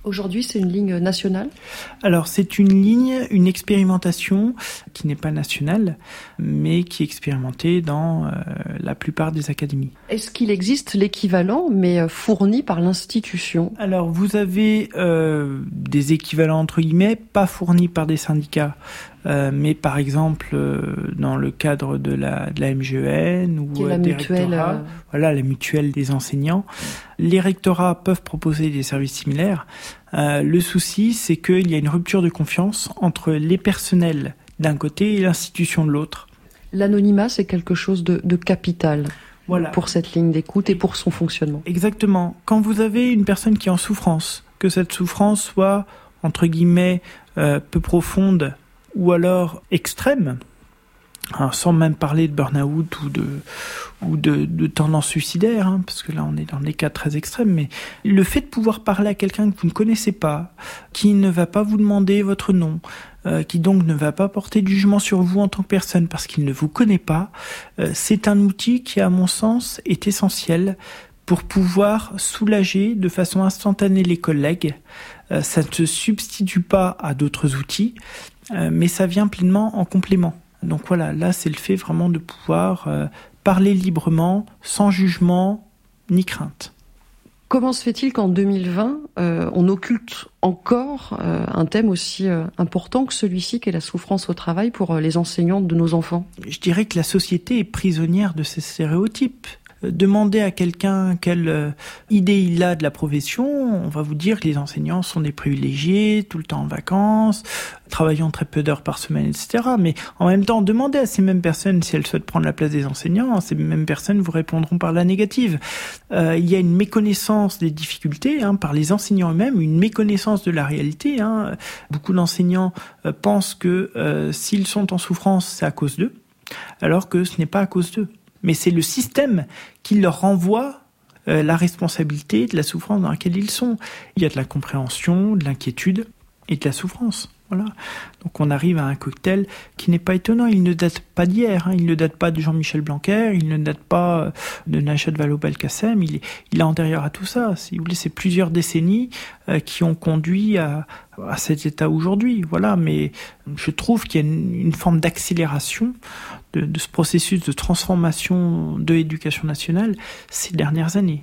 Aujourd'hui, c'est une ligne nationale ? Alors, c'est une ligne, une expérimentation qui n'est pas nationale, mais qui est expérimentée dans euh, la plupart des académies. Est-ce qu'il existe l'équivalent, mais fourni par l'institution ? Alors, vous avez euh, des équivalents, entre guillemets, pas fournis par des syndicats, euh, mais par exemple, euh, dans le cadre de la, de la M G E N ou la des mutuelle, rectorats, euh... voilà, la mutuelle des enseignants. Les rectorats peuvent proposer des services similaires. Euh, le souci, c'est qu'il y a une rupture de confiance entre les personnels d'un côté et l'institution de l'autre. L'anonymat, c'est quelque chose de, de capital. Voilà. Pour cette ligne d'écoute et pour son fonctionnement. Exactement. Quand vous avez une personne qui est en souffrance, que cette souffrance soit, entre guillemets, euh, peu profonde ou alors extrême, alors sans même parler de burn-out ou de, ou de, de tendance suicidaire, hein, parce que là on est dans des cas très extrêmes, mais le fait de pouvoir parler à quelqu'un que vous ne connaissez pas, qui ne va pas vous demander votre nom, euh, qui donc ne va pas porter de jugement sur vous en tant que personne parce qu'il ne vous connaît pas, euh, c'est un outil qui, à mon sens, est essentiel pour pouvoir soulager de façon instantanée les collègues. Euh, ça ne se substitue pas à d'autres outils, euh, mais ça vient pleinement en complément. Donc voilà, là c'est le fait vraiment de pouvoir euh, parler librement, sans jugement ni crainte. Comment se fait-il qu'en deux mille vingt, euh, on occulte encore euh, un thème aussi euh, important que celui-ci, qu'est la souffrance au travail pour euh, les enseignants de nos enfants ? Je dirais que la société est prisonnière de ces stéréotypes. Demandez à quelqu'un quelle euh, idée il a de la profession, on va vous dire que les enseignants sont des privilégiés, tout le temps en vacances, travaillant très peu d'heures par semaine, et cetera. Mais en même temps, demandez à ces mêmes personnes si elles souhaitent prendre la place des enseignants, ces mêmes personnes vous répondront par la négative. Euh, il y a une méconnaissance des difficultés hein, par les enseignants eux-mêmes, une méconnaissance de la réalité. Hein. Beaucoup d'enseignants euh, pensent que euh, s'ils sont en souffrance, c'est à cause d'eux, alors que ce n'est pas à cause d'eux. Mais c'est le système qui leur renvoie euh, la responsabilité de la souffrance dans laquelle ils sont. Il y a de la compréhension, de l'inquiétude et de la souffrance. Voilà. Donc on arrive à un cocktail qui n'est pas étonnant. Il ne date pas d'hier. Hein. Il ne date pas de Jean-Michel Blanquer. Il ne date pas de Najat Vallaud-Belkacem. Il est, il est antérieur à tout ça. Si vous voulez, c'est plusieurs décennies euh, qui ont conduit à, à cet état aujourd'hui. Voilà. Mais je trouve qu'il y a une, une forme d'accélération de, de ce processus de transformation de l'éducation nationale ces dernières années.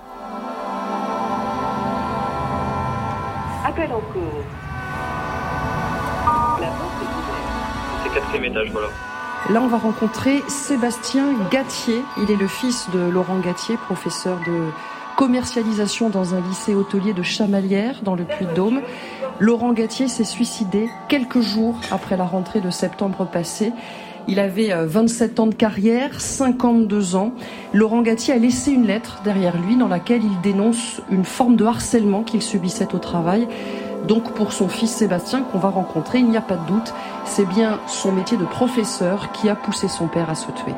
Appel en cours. Quatrième étage, voilà. Là, on va rencontrer Sébastien Gattier. Il est le fils de Laurent Gattier, professeur de commercialisation dans un lycée hôtelier de Chamalières, dans le Puy-de-Dôme. Laurent Gattier s'est suicidé quelques jours après la rentrée de septembre passé. Il avait vingt-sept ans de carrière, cinquante-deux ans. Laurent Gattier a laissé une lettre derrière lui dans laquelle il dénonce une forme de harcèlement qu'il subissait au travail. Donc pour son fils Sébastien qu'on va rencontrer, il n'y a pas de doute, c'est bien son métier de professeur qui a poussé son père à se tuer.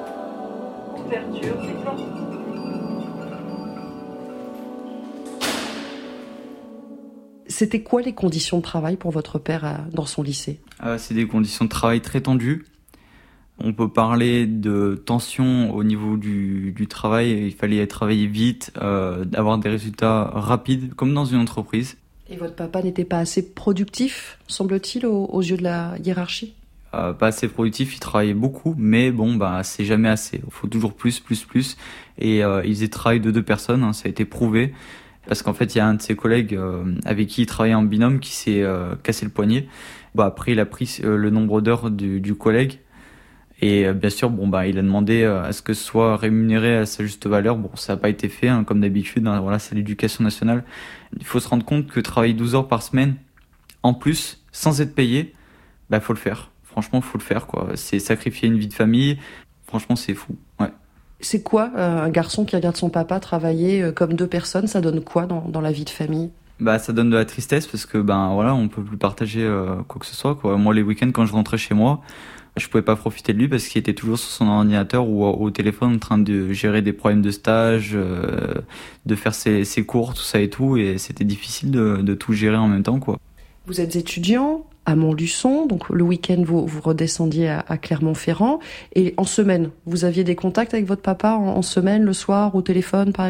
C'était quoi les conditions de travail pour votre père dans son lycée ? euh, C'est des conditions de travail très tendues. On peut parler de tension au niveau du, du travail. Il fallait travailler vite, euh, avoir des résultats rapides, comme dans une entreprise. Et votre papa n'était pas assez productif, semble-t-il, aux, aux yeux de la hiérarchie ? euh, Pas assez productif, il travaillait beaucoup, mais bon, bah c'est jamais assez. Il faut toujours plus, plus, plus. Et euh, il faisait travail de deux personnes, hein, ça a été prouvé. Parce qu'en fait, il y a un de ses collègues euh, avec qui il travaillait en binôme qui s'est euh, cassé le poignet. Bah, après, il a pris euh, le nombre d'heures du, du collègue. Et euh, bien sûr, bon bah, il a demandé euh, à ce que ce soit rémunéré à sa juste valeur. Bon, ça n'a pas été fait, hein, comme d'habitude. Hein, voilà, c'est l'éducation nationale. Il faut se rendre compte que travailler douze heures par semaine, en plus, sans être payé, bah faut le faire. Franchement, faut le faire, quoi. C'est sacrifier une vie de famille. Franchement, c'est fou. Ouais. C'est quoi euh, un garçon qui regarde son papa travailler euh, comme deux personnes ? Ça donne quoi dans, dans la vie de famille ? Bah, ça donne de la tristesse parce que ben voilà, on peut plus partager euh, quoi que ce soit, quoi. Moi, les week-ends, quand je rentrais chez moi, je pouvais pas profiter de lui parce qu'il était toujours sur son ordinateur ou au téléphone en train de gérer des problèmes de stage, euh, de faire ses, ses cours, tout ça et tout, et c'était difficile de, de tout gérer en même temps, quoi. Vous êtes étudiant à Montluçon, donc le week-end vous, vous redescendiez à, à Clermont-Ferrand, et en semaine, vous aviez des contacts avec votre papa en, en semaine, le soir, au téléphone par exemple ?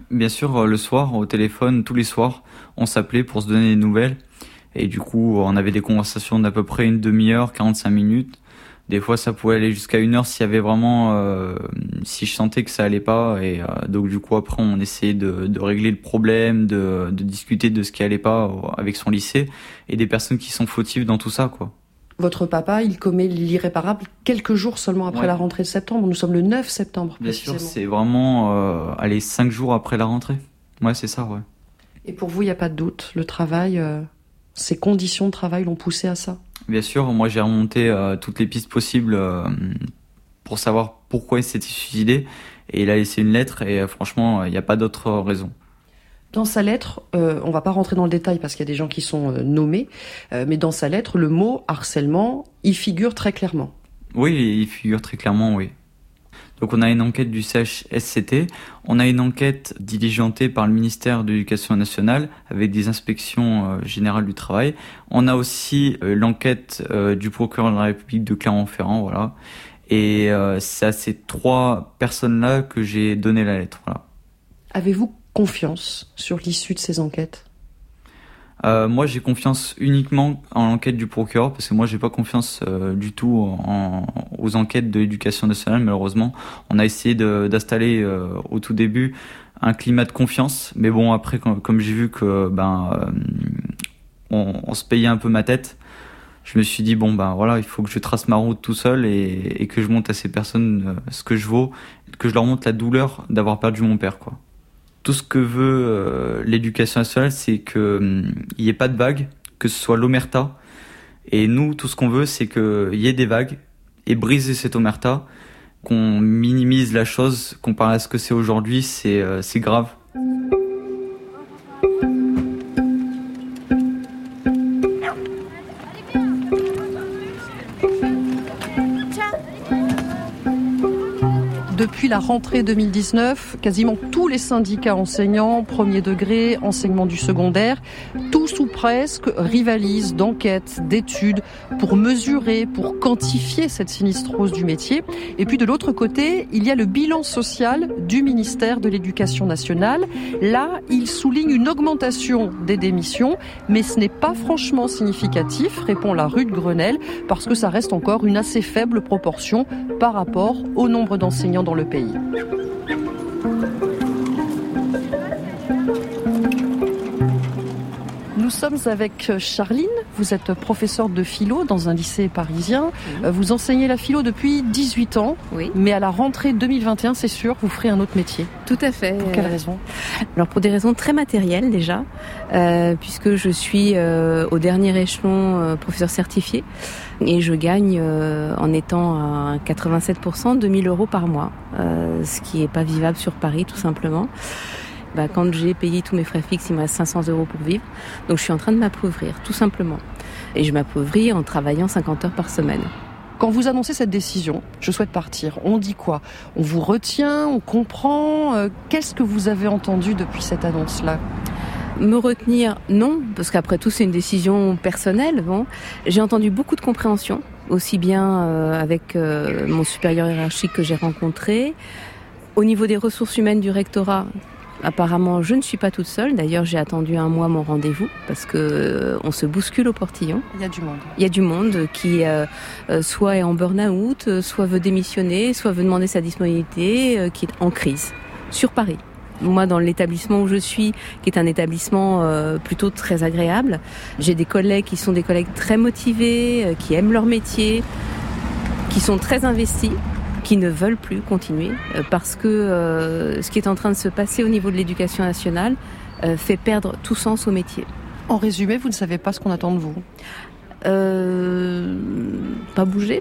Bien sûr, le soir, au téléphone, tous les soirs, on s'appelait pour se donner des nouvelles. Et du coup, on avait des conversations d'à peu près une demi-heure, quarante-cinq minutes. Des fois, ça pouvait aller jusqu'à une heure s'il y avait vraiment, euh, si je sentais que ça allait pas. Et euh, donc, du coup, après, on essayait de, de régler le problème, de, de discuter de ce qui allait pas avec son lycée et des personnes qui sont fautives dans tout ça, quoi. Votre papa, il commet l'irréparable quelques jours seulement après ouais. la rentrée de septembre. Nous sommes le neuf septembre, Bien sûr, c'est vraiment, euh, allez, cinq jours après la rentrée. Ouais, c'est ça, ouais. Et pour vous, il n'y a pas de doute, le travail, euh, ces conditions de travail l'ont poussé à ça? Bien sûr, moi j'ai remonté euh, toutes les pistes possibles euh, pour savoir pourquoi il s'était suicidé. Et il a laissé une lettre et euh, franchement, il n'y a pas d'autre raison. Dans sa lettre, euh, on va pas rentrer dans le détail parce qu'il y a des gens qui sont euh, nommés, euh, mais dans sa lettre, le mot harcèlement, il figure très clairement. Oui, il figure très clairement, oui. Donc on a une enquête du C H S C T, on a une enquête diligentée par le ministère de l'Éducation nationale avec des inspections euh, générales du travail. On a aussi euh, l'enquête euh, du procureur de la République de Clermont-Ferrand, voilà. Et euh, c'est à ces trois personnes-là que j'ai donné la lettre, voilà. Avez-vous confiance sur l'issue de ces enquêtes? Euh, moi, j'ai confiance uniquement en l'enquête du procureur, parce que moi, j'ai pas confiance euh, du tout en, aux enquêtes de l'Éducation nationale. Malheureusement, on a essayé de, d'installer euh, au tout début un climat de confiance, mais bon, après, comme, comme j'ai vu que ben euh, on, on se payait un peu ma tête, je me suis dit bon ben voilà, il faut que je trace ma route tout seul et, et que je montre à ces personnes euh, ce que je vaux, que je leur montre la douleur d'avoir perdu mon père, quoi. Tout ce que veut euh, l'éducation nationale, c'est qu'il hum, n'y ait pas de vagues, que ce soit l'omerta. Et nous, tout ce qu'on veut, c'est qu'il y ait des vagues et briser cette omerta, qu'on minimise la chose comparé à ce que c'est aujourd'hui, c'est, euh, c'est grave. Depuis la rentrée deux mille dix-neuf, quasiment tous les syndicats enseignants, premier degré, enseignement du secondaire, tous ou presque rivalisent d'enquêtes, d'études pour mesurer, pour quantifier cette sinistrose du métier. Et puis de l'autre côté, il y a le bilan social du ministère de l'Éducation nationale. Là, il souligne une augmentation des démissions, mais ce n'est pas franchement significatif, répond la rue de Grenelle, parce que ça reste encore une assez faible proportion par rapport au nombre d'enseignants dans le pays. Nous sommes avec Charline, vous êtes professeure de philo dans un lycée parisien. Oui. Vous enseignez la philo depuis dix-huit ans, oui. Mais à la rentrée deux mille vingt et un, c'est sûr, vous ferez un autre métier. Tout à fait. Pour quelle raison? Alors pour des raisons très matérielles déjà, euh, puisque je suis euh, au dernier échelon euh, professeur certifié et je gagne euh, en étant à quatre-vingt-sept pour cent deux mille euros par mois, euh, ce qui n'est pas vivable sur Paris tout simplement. Bah, quand j'ai payé tous mes frais fixes, il me reste cinq cents euros pour vivre. Donc je suis en train de m'appauvrir, tout simplement. Et je m'appauvris en travaillant cinquante heures par semaine. Quand vous annoncez cette décision, je souhaite partir, on dit quoi? On vous retient, on comprend? euh, Qu'est-ce que vous avez entendu depuis cette annonce-là? Me retenir, non, parce qu'après tout, c'est une décision personnelle. Bon. J'ai entendu beaucoup de compréhension, aussi bien euh, avec euh, mon supérieur hiérarchique que j'ai rencontré. Au niveau des ressources humaines du rectorat, apparemment, je ne suis pas toute seule. D'ailleurs, j'ai attendu un mois mon rendez-vous parce que euh, on se bouscule au portillon. Il y a du monde. Il y a du monde qui euh, euh, soit est en burn-out, soit veut démissionner, soit veut demander sa disponibilité, euh, qui est en crise sur Paris. Moi, dans l'établissement où je suis, qui est un établissement euh, plutôt très agréable, j'ai des collègues qui sont des collègues très motivés, euh, qui aiment leur métier, qui sont très investis, qui ne veulent plus continuer parce que euh, ce qui est en train de se passer au niveau de l'éducation nationale euh, fait perdre tout sens au métier. En résumé, vous ne savez pas ce qu'on attend de vous? euh, Pas bouger.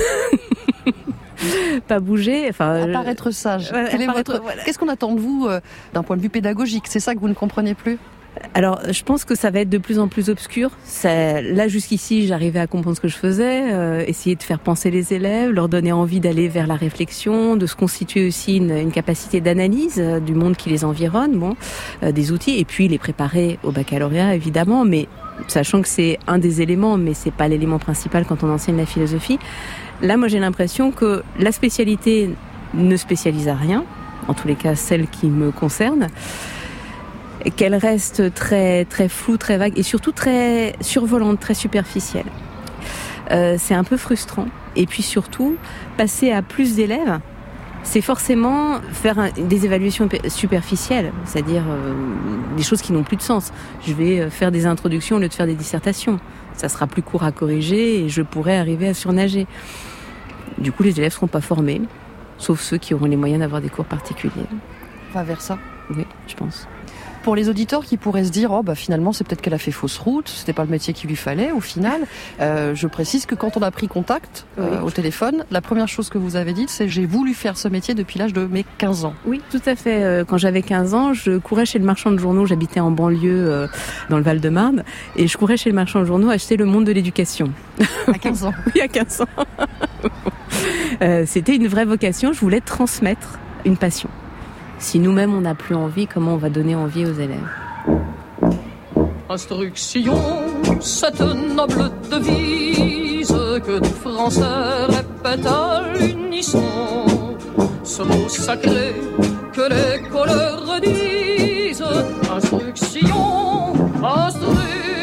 Pas bouger. Enfin, apparaître sage. Ouais, Quel apparaître, est votre... voilà. Qu'est-ce qu'on attend de vous euh, d'un point de vue pédagogique? C'est ça que vous ne comprenez plus? Alors, je pense que ça va être de plus en plus obscur. Ça, là, jusqu'ici, j'arrivais à comprendre ce que je faisais, euh, essayer de faire penser les élèves, leur donner envie d'aller vers la réflexion, de se constituer aussi une, une capacité d'analyse euh, du monde qui les environne, bon, euh, des outils, et puis les préparer au baccalauréat, évidemment, mais sachant que c'est un des éléments, mais c'est pas l'élément principal quand on enseigne la philosophie. Là, moi, j'ai l'impression que la spécialité ne spécialise à rien. en tous les cas celle qui me concerne, qu'elle reste très très floue, très vague et surtout très survolante, très superficielle. Euh, c'est un peu frustrant. Et puis surtout, passer à plus d'élèves, c'est forcément faire un, des évaluations superficielles, c'est-à-dire euh, des choses qui n'ont plus de sens. Je vais faire des introductions au lieu de faire des dissertations. Ça sera plus court à corriger et je pourrai arriver à surnager. Du coup, les élèves ne seront pas formés, sauf ceux qui auront les moyens d'avoir des cours particuliers. On va vers ça. Oui, je pense. Pour les auditeurs qui pourraient se dire, oh bah finalement c'est peut-être qu'elle a fait fausse route, c'était pas le métier qu'il lui fallait au final. Euh, je précise que quand on a pris contact euh, oui. au téléphone, la première chose que vous avez dite, c'est j'ai voulu faire ce métier depuis l'âge de mes quinze ans. Oui, tout à fait. Quand j'avais quinze ans, je courais chez le marchand de journaux. J'habitais en banlieue euh, dans le Val-de-Marne et je courais chez le marchand de journaux acheter Le Monde de l'éducation. À quinze ans. Oui, à quinze ans. euh, c'était une vraie vocation. Je voulais transmettre une passion. Si nous-mêmes on n'a plus envie, comment on va donner envie aux élèves ? Instruction, cette noble devise que nous Français répètent à l'unisson. Ce mot sacré que l'école redise. Instruction, instruction.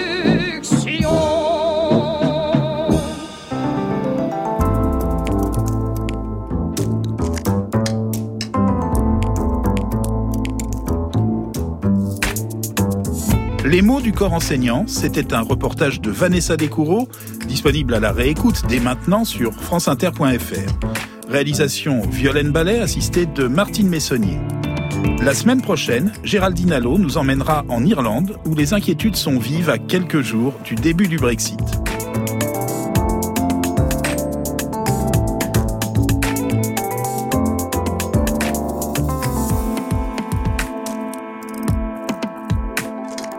Les mots du corps enseignant, c'était un reportage de Vanessa Descoureaux, disponible à la réécoute dès maintenant sur franceinter point f r. Réalisation Violaine Ballet, assistée de Martine Messonnier. La semaine prochaine, Géraldine Allo nous emmènera en Irlande, où les inquiétudes sont vives à quelques jours du début du Brexit.